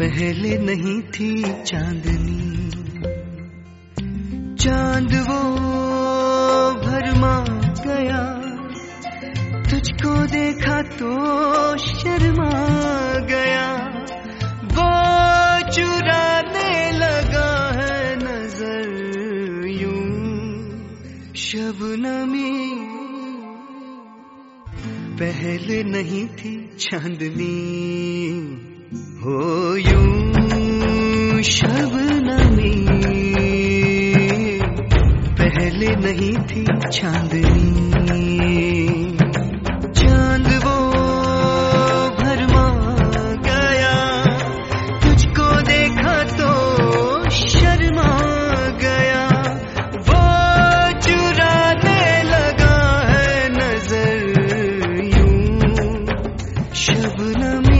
पहले नहीं थी चांदनी, चांद वो भरमा गया, तुझको देखा तो शर्मा गया, वो चुराने लगा है नजर यूं शबनमी। पहले नहीं थी चांदनी हो यूं शबनमी, पहले नहीं थी चांदनी। चांद वो भरमा गया, तुझको देखा तो शर्मा गया, वो चुराने लगा है नजर यूं शबनमी।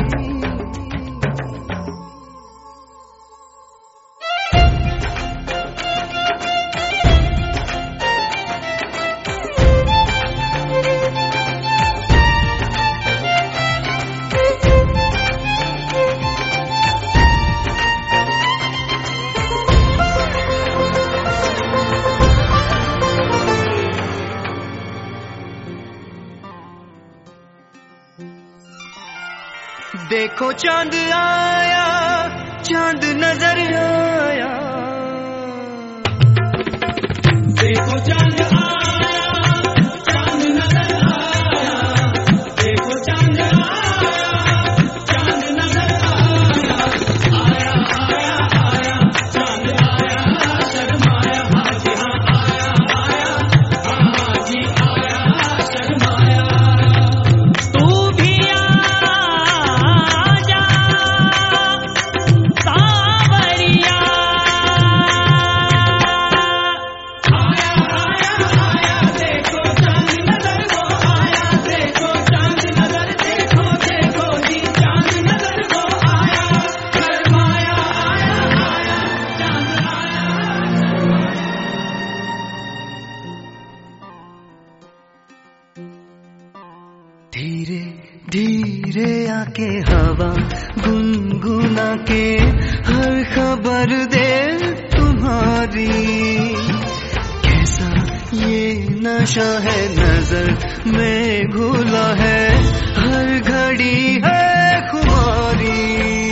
देखो चांद आया, चांद नजर आया, देखो चांद आया, चांद नजर आया, देखो चांद आया, चांद नजर आया, आया आया आया, चांद आया, शर्माया हाजी हाँ आया आया, हाँ हाजी आया शर्माया। तू भी धीरे धीरे आके हवा गुनगुना के हर खबर दे तुम्हारी, कैसा ये नशा है नजर में घुला है, हर घड़ी है खुमारी।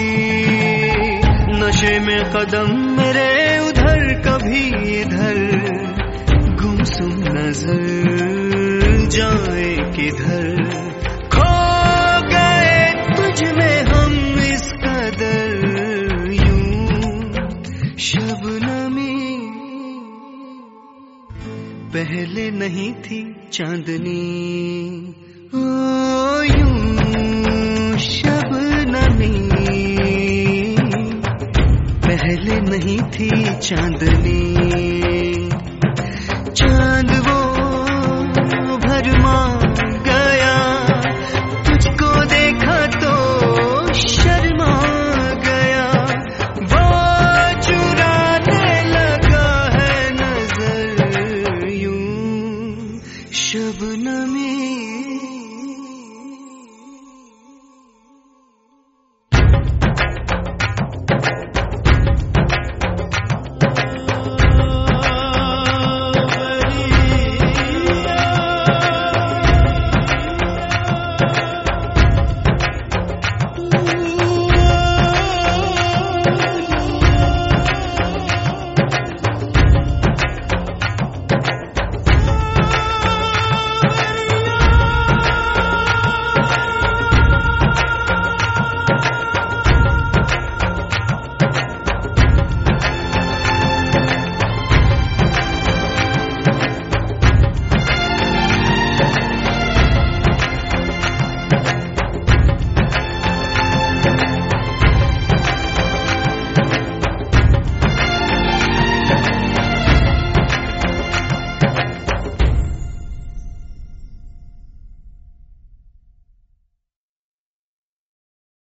नशे में कदम मेरे उधर कभी इधर, गुमसुम नजर जाए किधर, खो गए तुझ में हम इस कदर यूं शबनमी। पहले नहीं थी चांदनी ओ यूं शबनमी, पहले नहीं थी चांदनी। चांद वो भरमा गया, तुझको देखा तो शर्मा गया, वो चुराने लगा है नजर यूं शबनमी।